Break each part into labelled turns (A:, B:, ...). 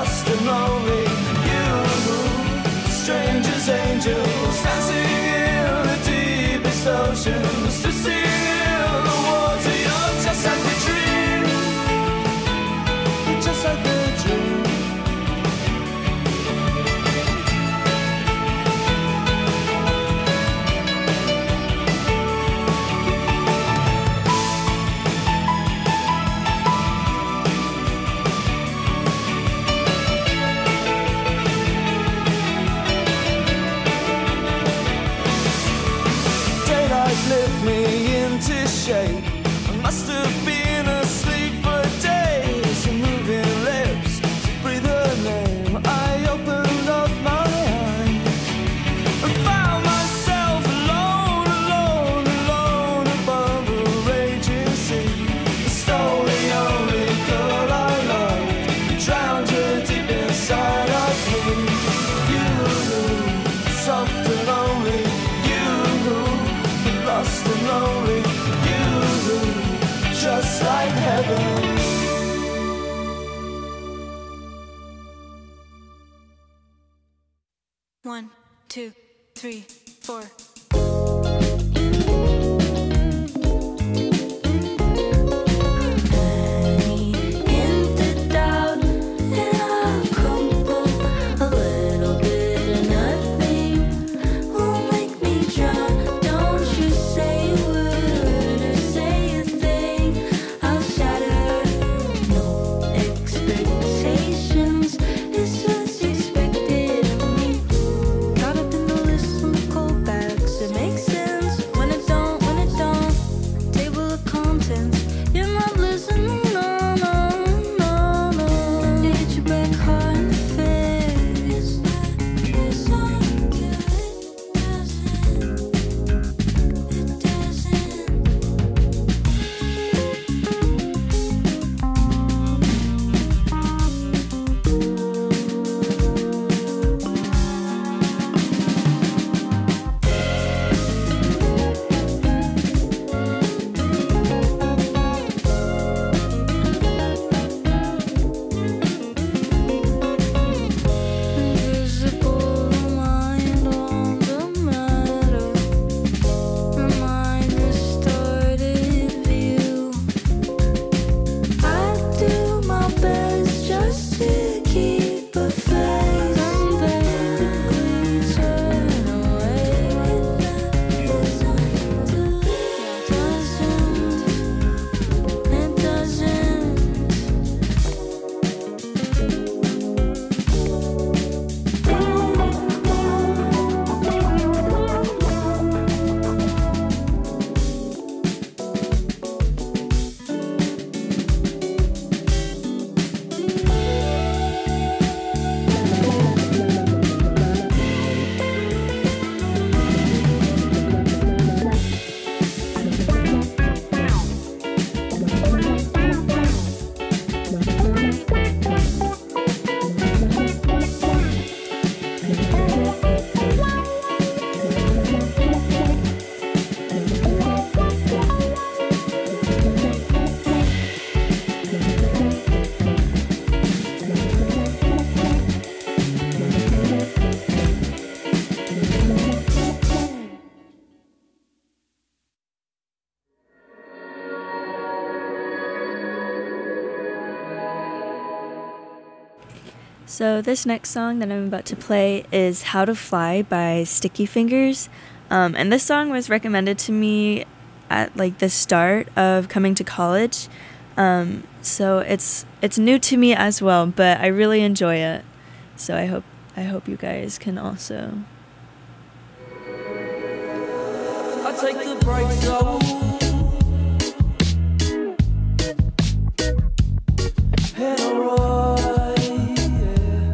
A: lost and lonely. You, strangers, angels, dancing in the deepest oceans, twisting in the water. You're just like a dream, you're just like a dream. Lift me into shape. I must have been asleep for days. Your moving lips to breathe her name. I opened up my eyes and found myself alone, alone, alone above a raging sea. I stole the only girl I loved, drowned her deep inside of me. You, soft and lonely, lost and lonely, you, just like heaven.
B: One, two, three, four.
C: So this next song that I'm about to play is How to Fly by Sticky Fingers. And this song was recommended to me at like the start of coming to college. So it's new to me as well, but I really enjoy it. So I hope you guys can also.
A: I take the brakes off. Head alright, yeah.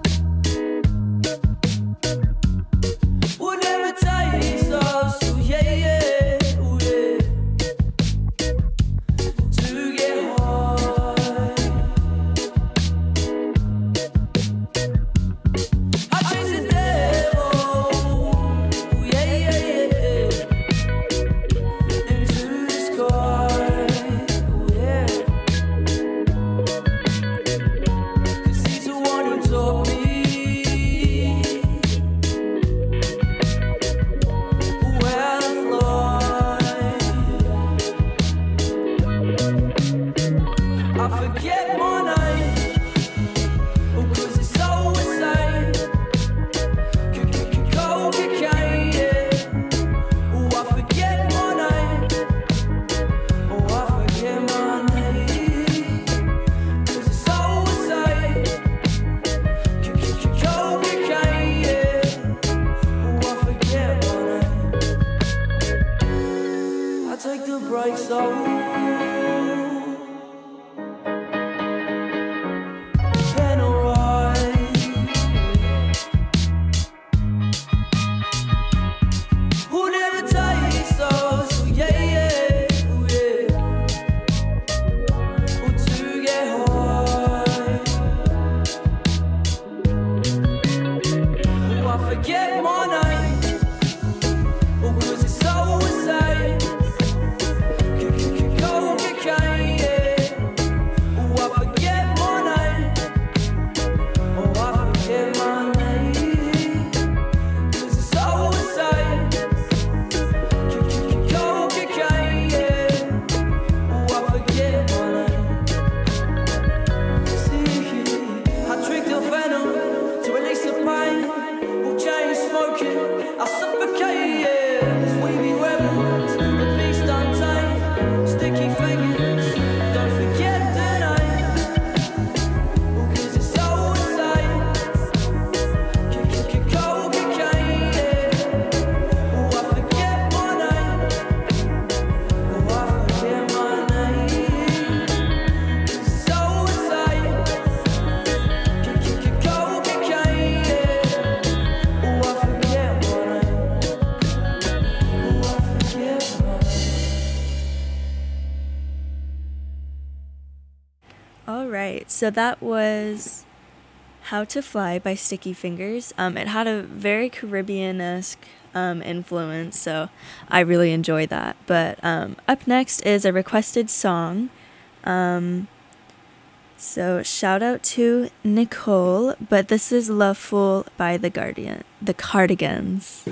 A: Whatever it takes us, oh yeah, yeah, oh yeah. To get high. I chase the devil, oh yeah, yeah, yeah. Into
C: So that was How to Fly by Sticky Fingers. It had a very Caribbean-esque influence, so I really enjoy that. But up next is a requested song. So shout out to Nicole, but this is Love Fool by the Cardigans.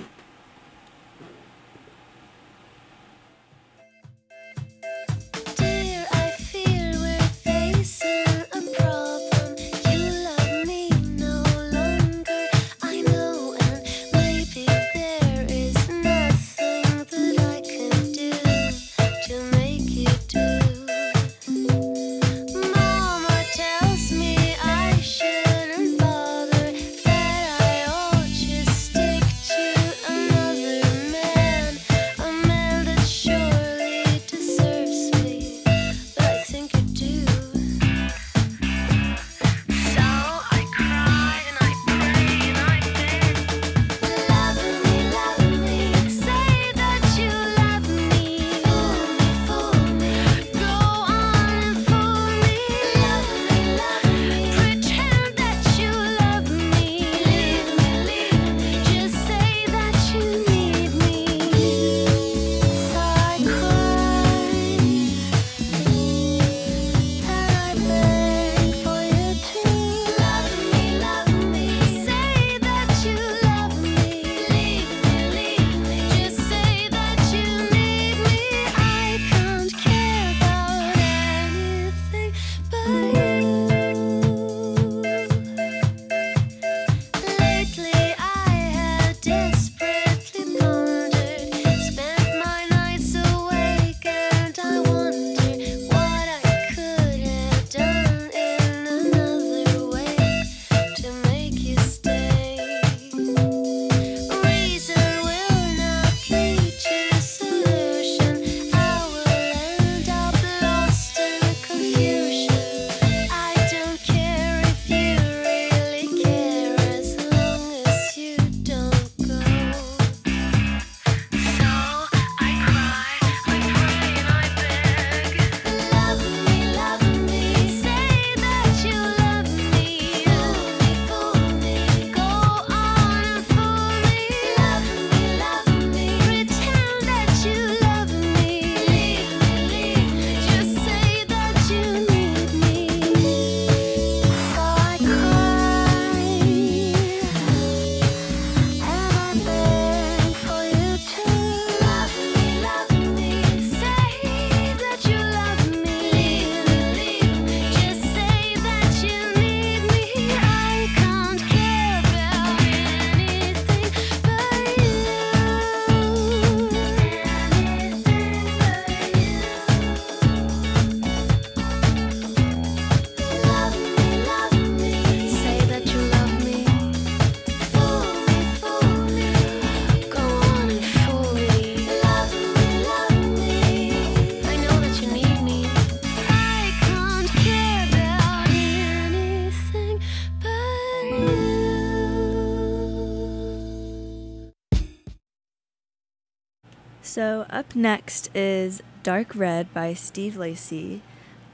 C: So up next is Dark Red by Steve Lacy.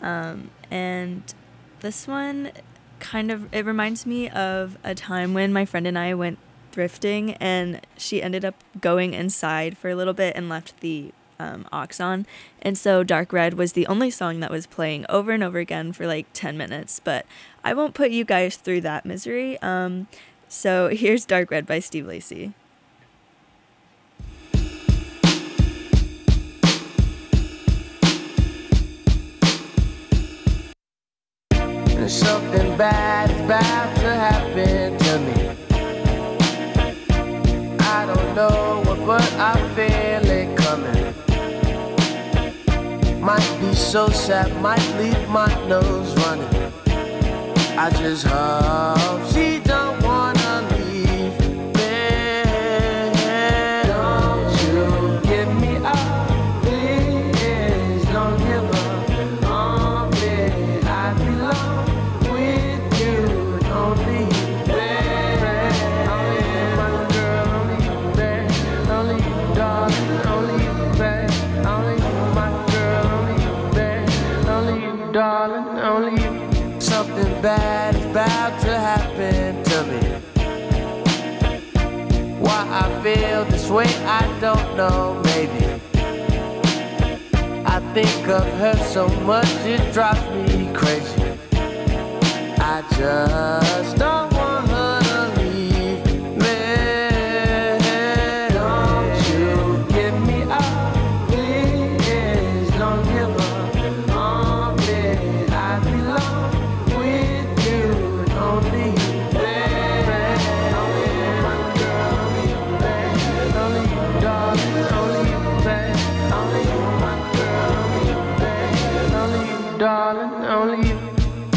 C: And this one it reminds me of a time when my friend and I went thrifting, and she ended up going inside for a little bit and left the aux on. And so Dark Red was the only song that was playing over and over again for like 10 minutes. But I won't put you guys through that misery. So here's Dark Red by Steve Lacy.
A: Something bad is about to happen to me. I don't know what, but I feel it coming. Might be so sad, might leave my nose running. I just hope she don't wanna leave me. Don't you give me up, please. Don't give up on me. I belong. Darling, only you. Something happened to me. Why I feel this way, I don't know, maybe I think of her so much, it drives me crazy. I just don't want her to leave me. Don't you give me up, please. Don't give up on me. I belong with you, and only you, baby. Only you, my girl, only you, baby. Only you, darling, only you, baby. Only you, my girl, only you, baby. Only you, darling, only you.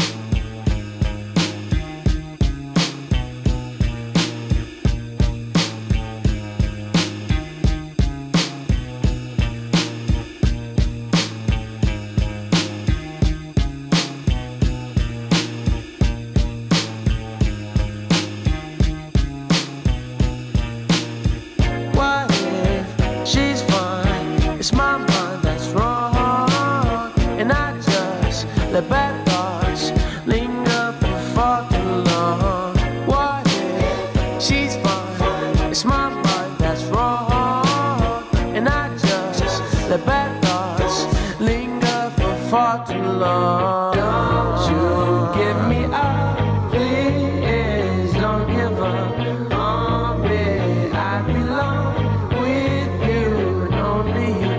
A: It's my mind that's wrong, and I just let bad thoughts linger for far too long. What if she's fine? It's my mind that's wrong, and I just let bad thoughts linger for far too long. Don't you give me up, please. Don't give up on me. I belong with you, and only you.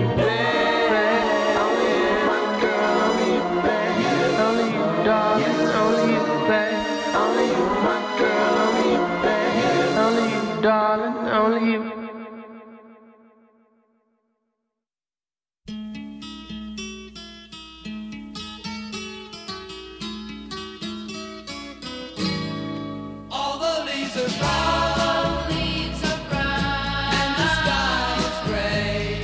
A: Darling, only you.
D: All the leaves are brown, and the sky is gray,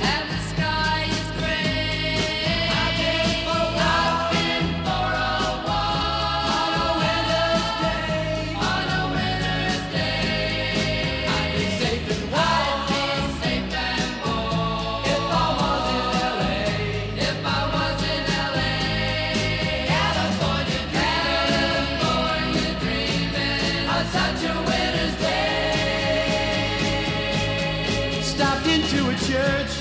D: I've been for a walk on a winter's day, I'd be safe and warm if I was in LA, California dreaming on such a winter's day. Stopped into a church,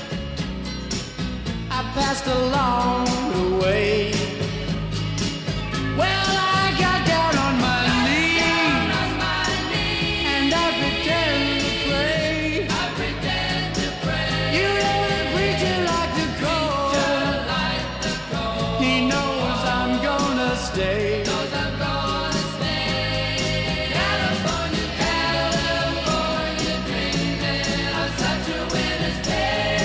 D: I passed along the way. Well, I got down on my knees, and I pretend to pray. You know the preacher like the cold, he knows I'm gonna stay. California dreaming on such a winter's day.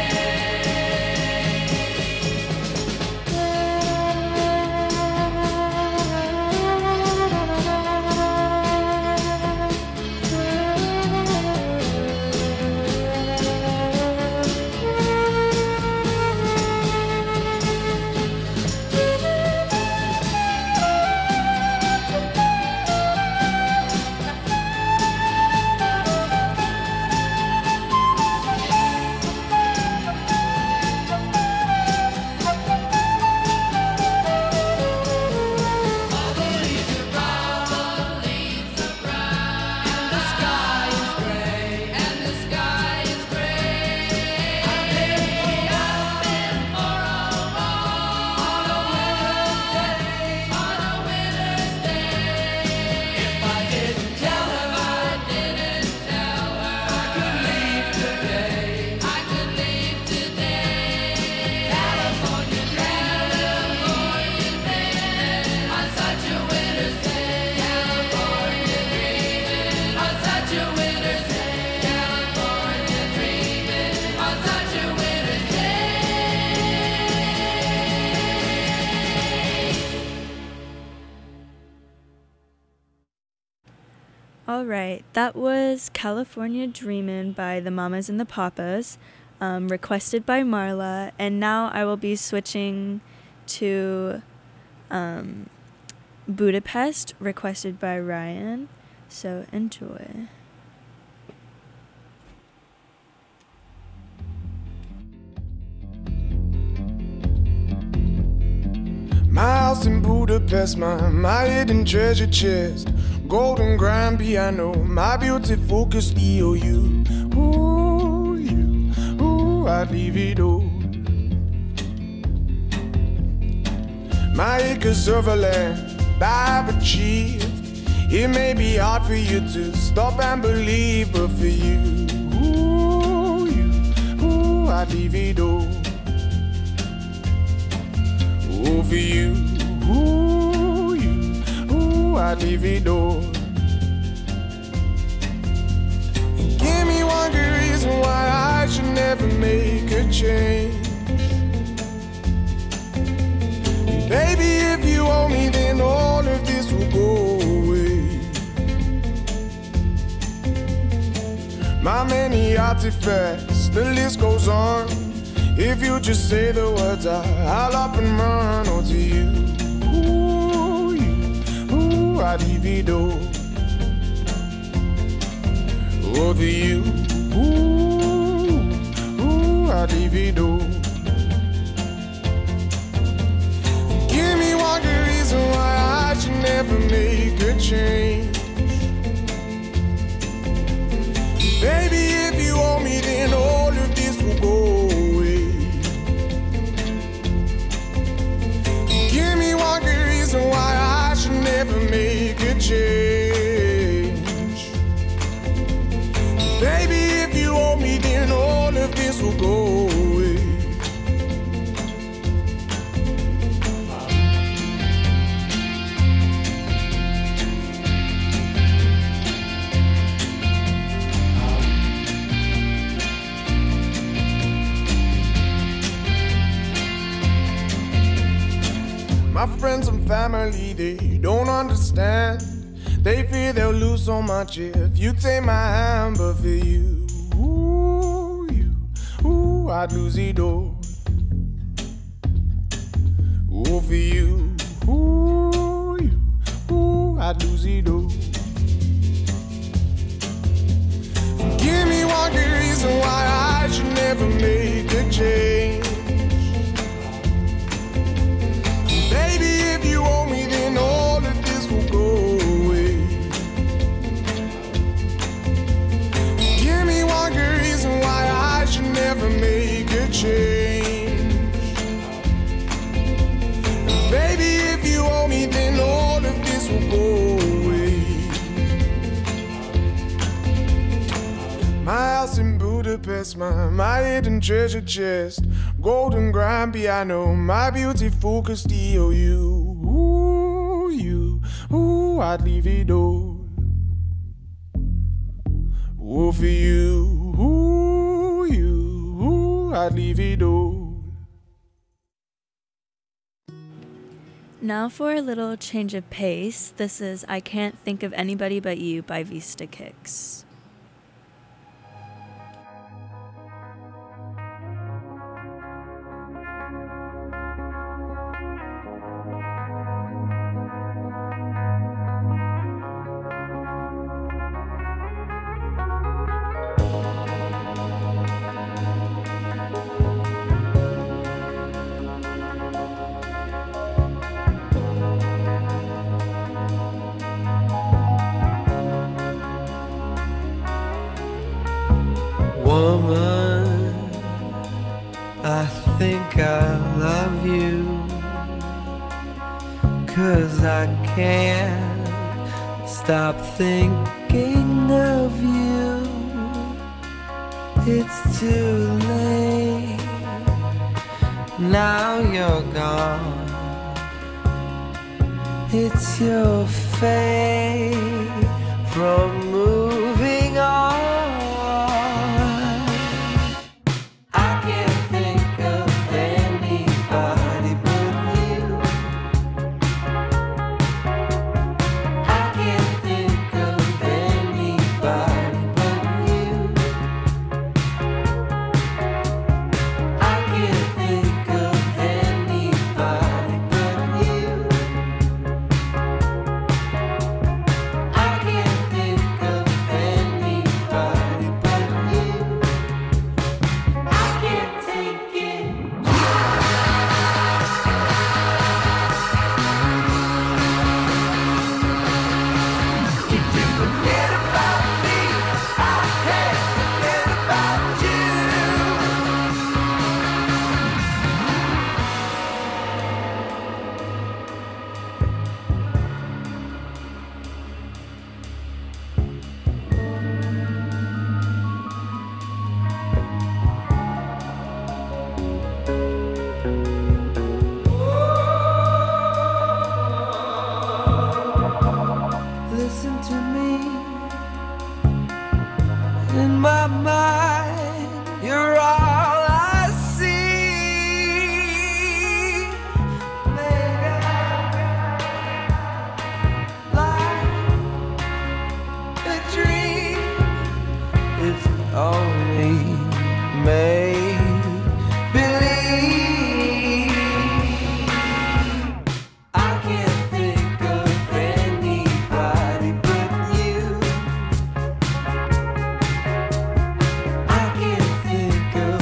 C: Alright, that was California Dreamin' by the Mamas and the Papas, requested by Marla, and now I will be switching to Budapest, requested by Ryan, so enjoy.
A: My house in Budapest, my hidden treasure chest, golden grand piano, my beauty focused EOU. Ooh, you, ooh, I'd leave it all. My acres of land I've achieved. It may be hard for you to stop and believe, but for you, ooh, I'd leave it all. Ooh, for you, ooh, I'd leave it all. And give me one good reason why I should never make a change. Baby, if you owe me, then all of this will go away. My many artifacts, the list goes on. If you just say the words, I'll up and run. Oh, to you, ooh, I'd leave it all. Oh, to you, ooh, I'd leave it all. Give me one good reason why I should never make a change. Baby, if you owe me, then all of this will go away. Give me one good reason why I should never make a change. Baby, if you owe me, then all of this will go away. My friends and family, they don't understand. They fear they'll lose so much if you take my hand. But for you, ooh, I'd lose it all. Ooh, for you, ooh, I'd lose it all. Give me one good reason why I should never make a change. Baby, if you owe me, then all of this will go away. Give me one good reason why I should never make a change. Baby, if you owe me, then all of this will go away. My house in Budapest, my hidden treasure chest, golden grand piano, my beauty focused EOU. Ooh, I'd leave it all. Ooh, for you, ooh, I'd leave it all.
C: Now for a little change of pace. This is I Can't Think of Anybody But You by Vista Kicks.
E: Woman, I think I love you, 'cause I can't stop thinking of you. It's too late, now you're gone. It's your fate from moving on. Forget about me, I can't forget about you. Listen to me. In my mind, you're all I see. Maybe like a dream. It's only make believe. I can't think of anybody but you. I can't think of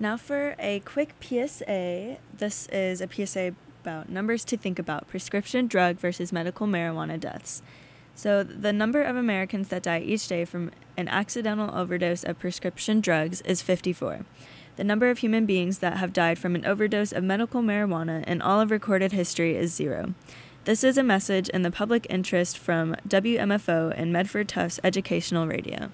C: now for a quick PSA. This is a PSA about numbers to think about: prescription drug versus medical marijuana deaths. So the number of Americans that die each day from an accidental overdose of prescription drugs is 54. The number of human beings that have died from an overdose of medical marijuana in all of recorded history is 0. This is a message in the public interest from WMFO and Medford Tufts Educational Radio.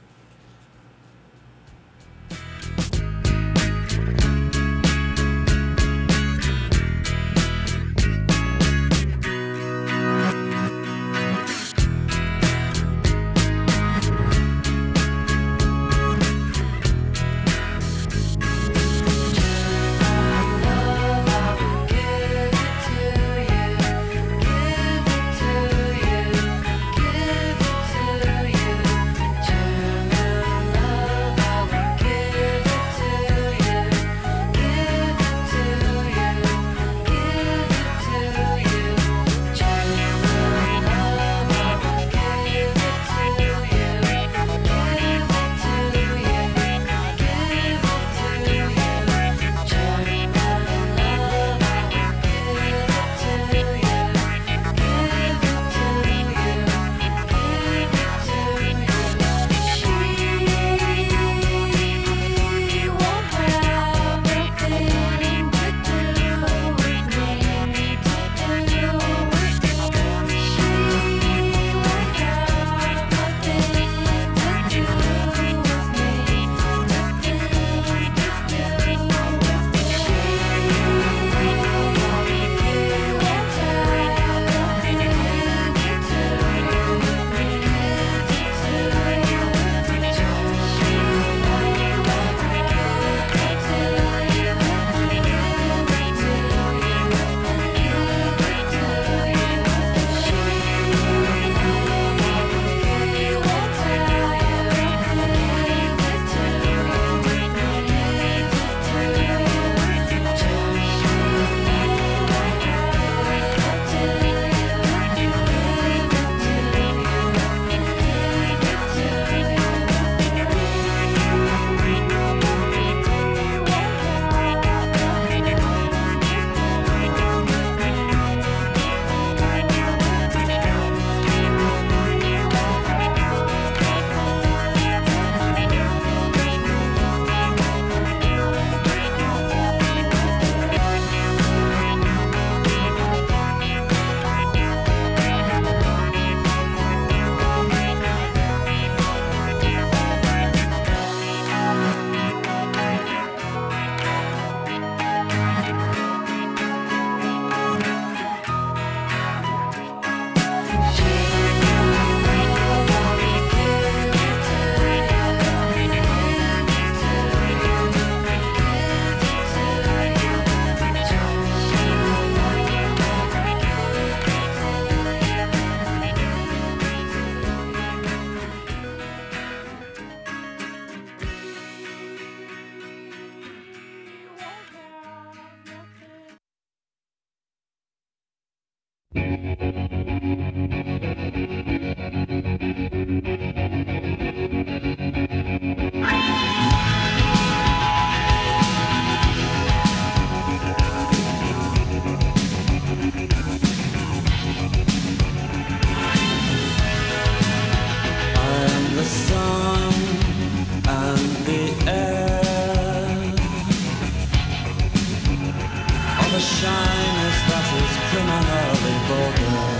A: The shyness that is criminally vulgar.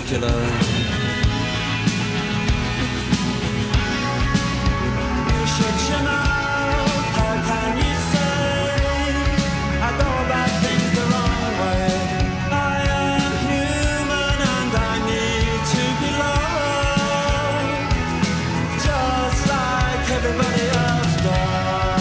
A: particular. You shut your mouth, how can you say I go about things the wrong way? I am human and I need to be loved, just like everybody else does.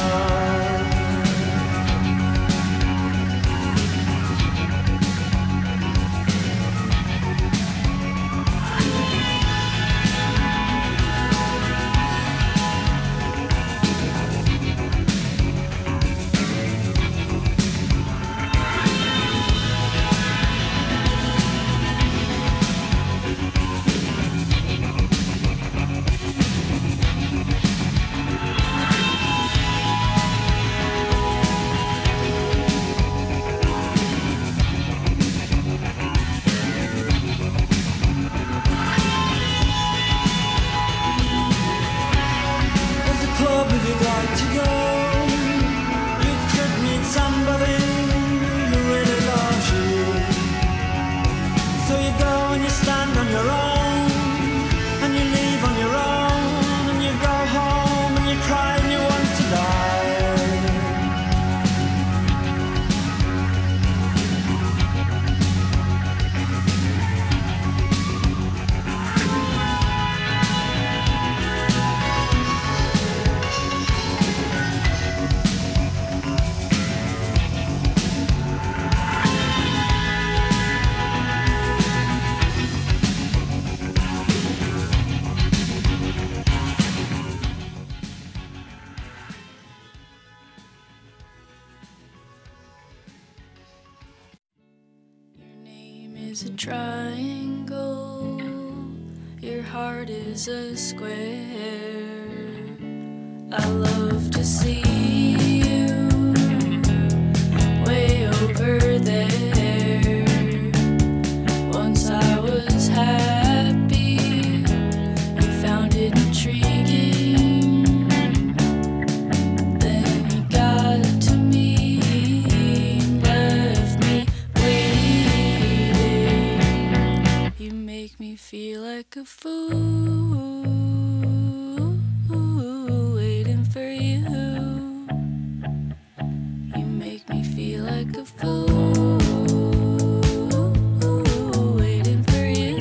A: If you'd like to go, you could meet somebody who really loves you. So you go and you stand on your own, and you leave on your own, and you go home and you cry and you want to die.
F: Is a triangle, your heart is a square. I love to see you way over there. Once I was happy, you found it intriguing. Then you got to me, left me waiting. You make me feel like a fool, waiting for you. You make me feel like a fool, waiting for you.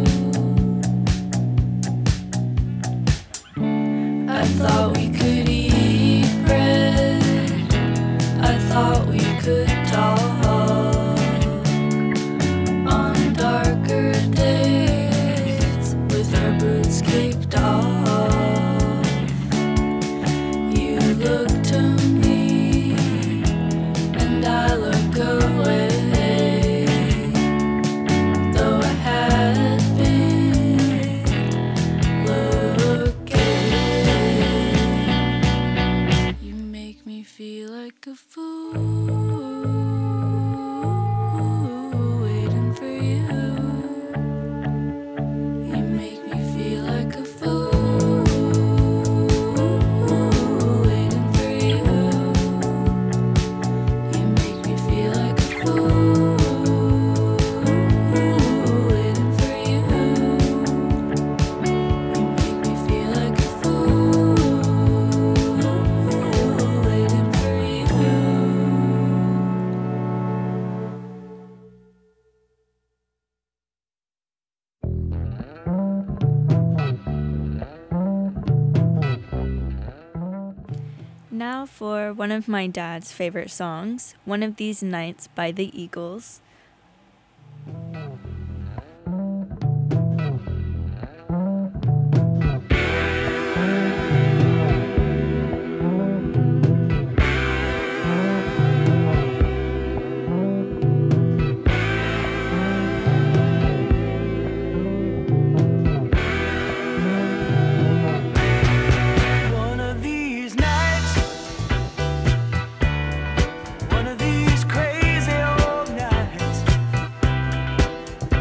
F: I thought we could eat bread, I thought we could talk on darker days with our boots kicked off. You look to me and I look away, though I had been looking. You make me feel like a fool, waiting for you. You make me feel like a fool, waiting for you. You make me feel like a fool, waiting for you. You make me feel like a fool, waiting for you.
C: Now for one of my dad's favorite songs, One of These Nights by the Eagles.
A: One of these nights, one of these crazy old nights,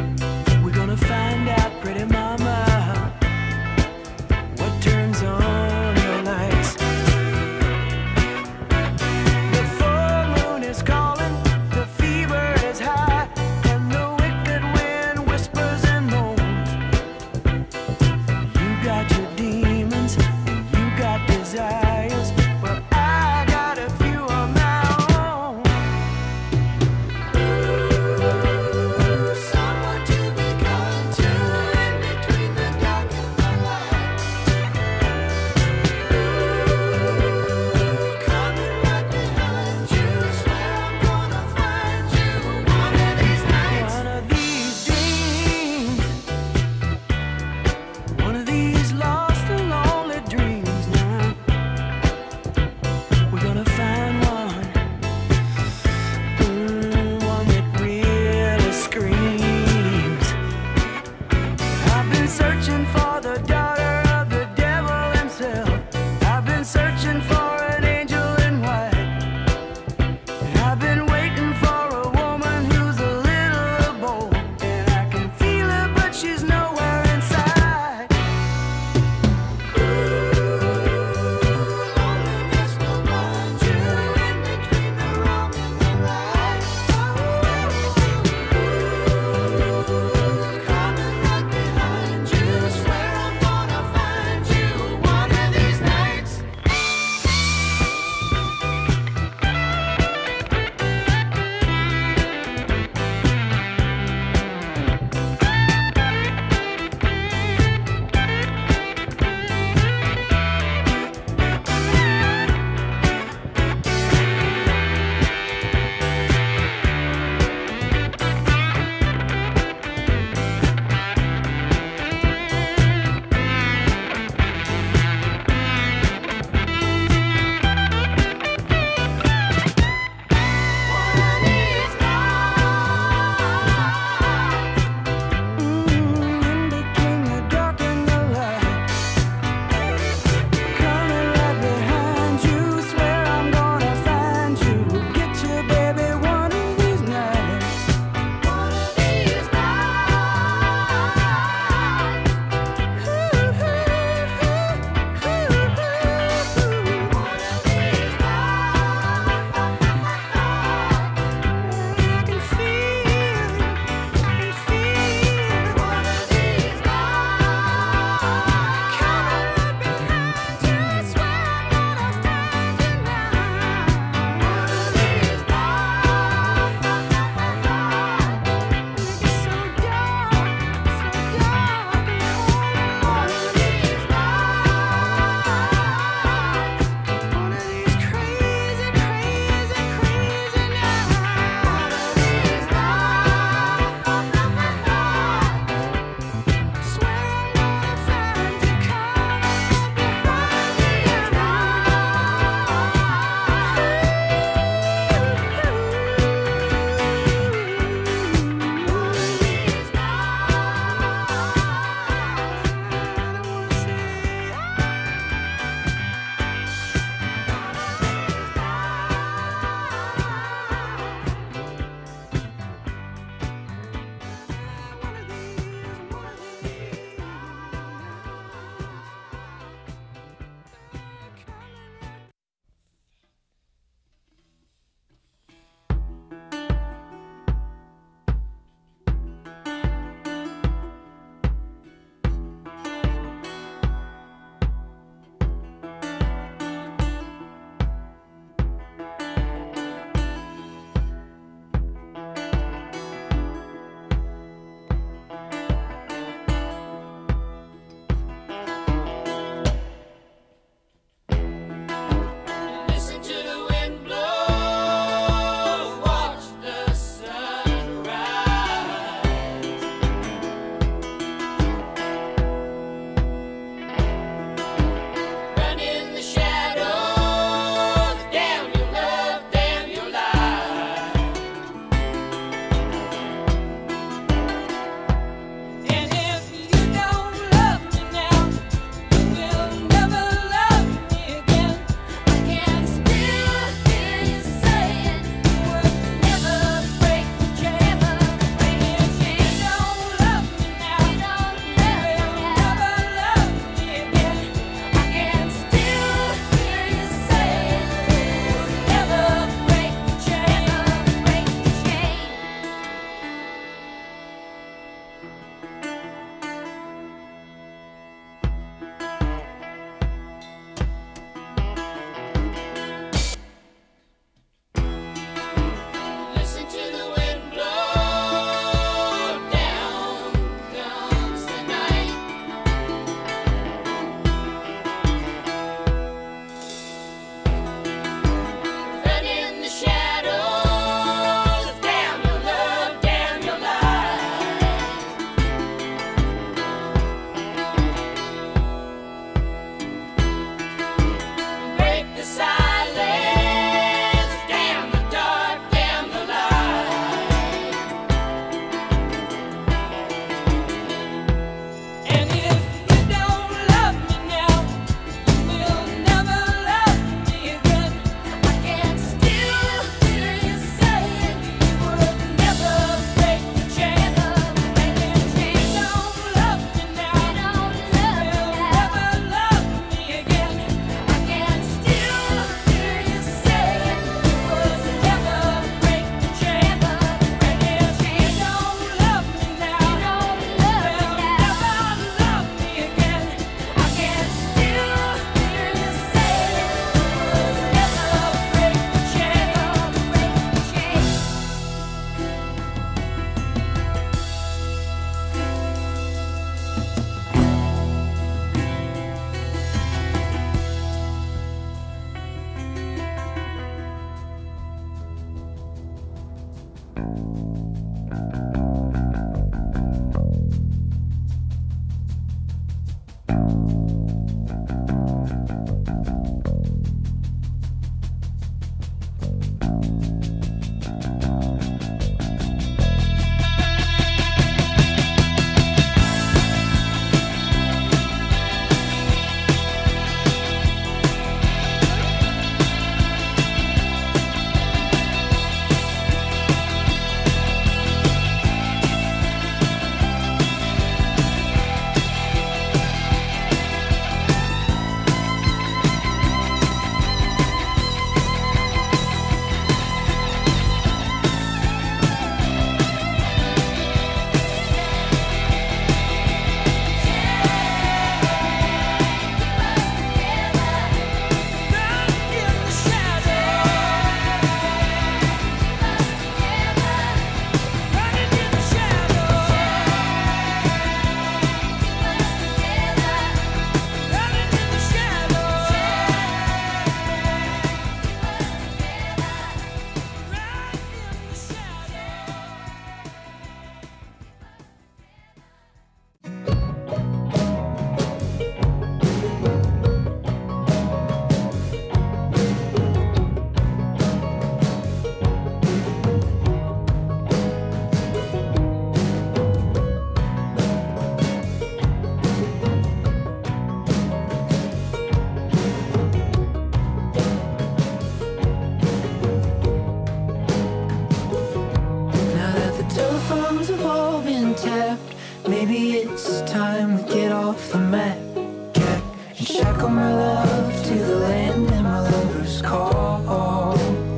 A: Maybe it's time we get off the map, Jack, and shackle my love to the land that my lovers call,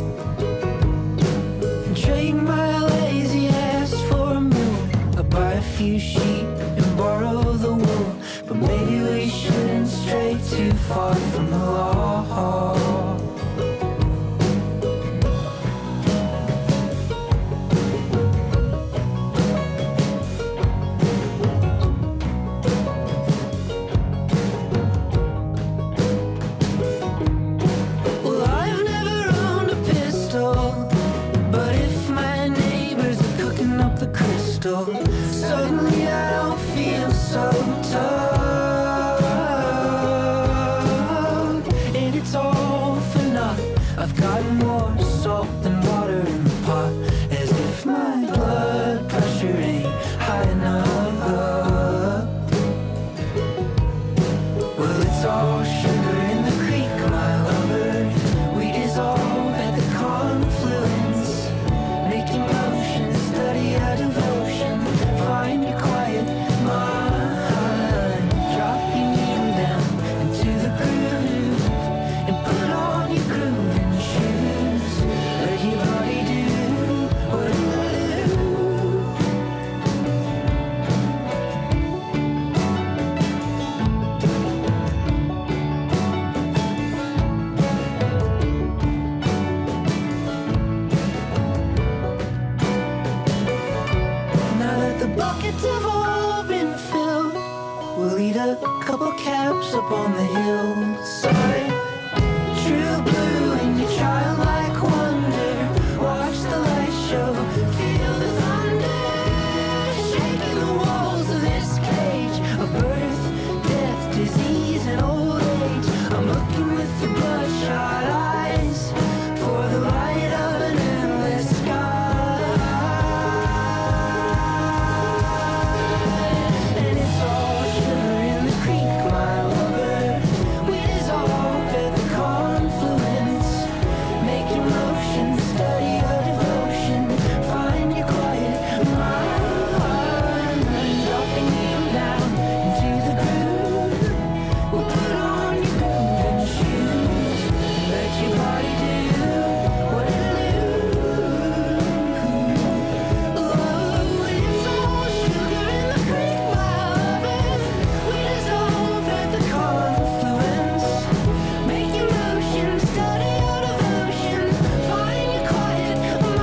A: and trade my lazy ass for a mule. I'll buy a few sheep and borrow the wool, but maybe we shouldn't stray too far from the law. Suddenly I don't feel so tough, and it's all for naught. I've got more salt than water in the pot, as if my blood pressure ain't high enough. Well, it's all sugar in the creek, my lover. We dissolve at the confluence, making motion, study our devotion. Find your quiet mind, dropping you down into the groove, and put on your grooving shoes. Let your body do what it do. Now that the buckets have all been filled, we'll eat a couple caps up on the hillside. True blue in your childlike wonder, watch the light show, feel the thunder, shaking the walls of this cage of birth, death, disease, and old age. I'm looking with your bloodshot eyes for the light of an endless sky. And it's all sugar in the creek, my lover. We dissolve at the confluence, making motion, study our devotion. Find your quiet mind, dropping you down into the groove. We'll put on your grooving shoes, let your body do what it do. Oh, it's all sugar in the creek, my lover. We dissolve at the confluence, making motion, study our devotion. Find your quiet mind,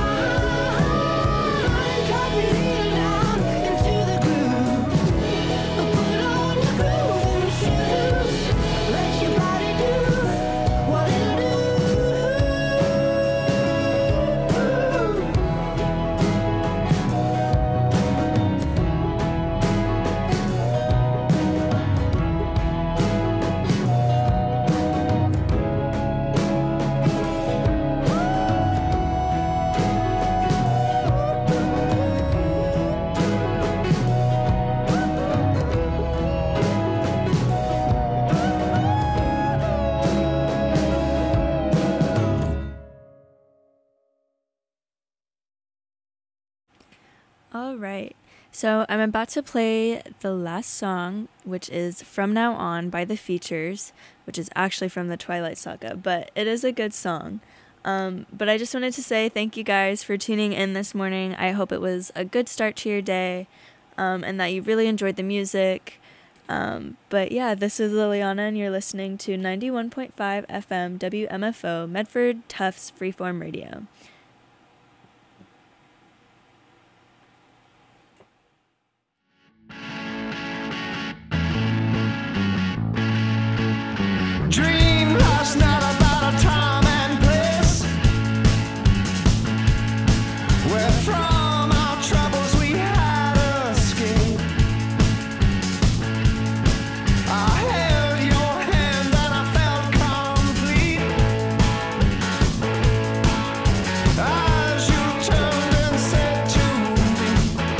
C: All right. So I'm about to play the last song, which is From Now On by The Features, which is actually from the Twilight Saga, but it is a good song. But I just wanted to say thank you guys for tuning in this morning. I hope it was a good start to your day, and that you really enjoyed the music. But yeah, this is Liliana, and you're listening to 91.5 FM WMFO, Medford Tufts Freeform Radio.
A: Dream last night about a time and place where from our troubles we had escaped. I held your hand and I felt complete as you turned and said to me,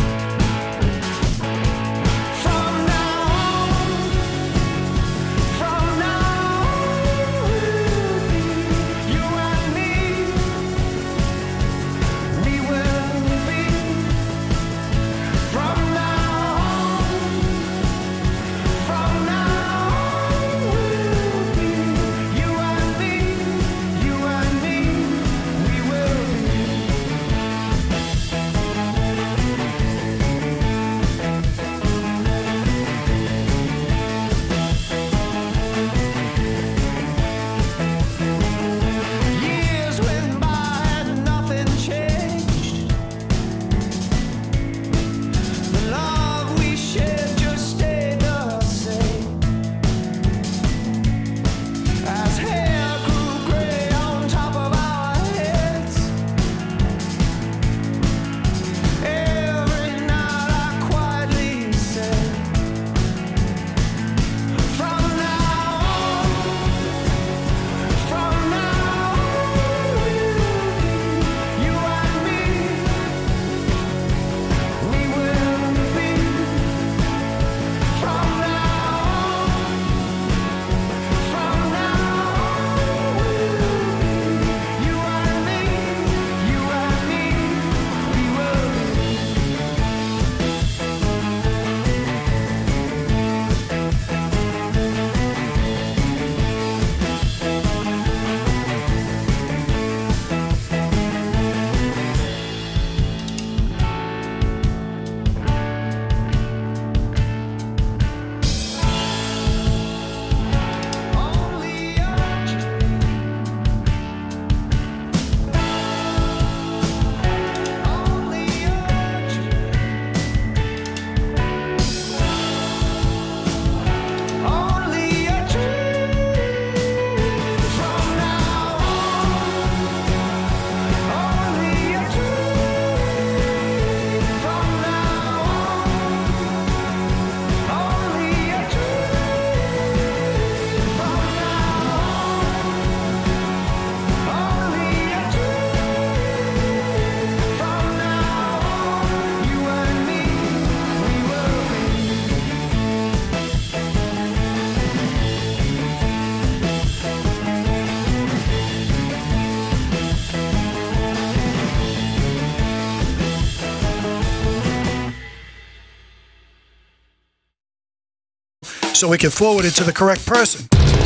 A: from now on, from now you and me, we will be. From now on, from now we'll be. You and me, we will be. Years went by and nothing changed. The love we shared just stayed the same. As hair grew gray on top of our heads, every night I quietly said, from now on, from now you and me, we will be. From now on, from now you and me, we will be. Only a dream, only a dream, only a dream. From now on, only a dream. From now on, only a dream. From now on, only a dream. From now on, you and me, we will be.
G: So we can forward it to the correct person.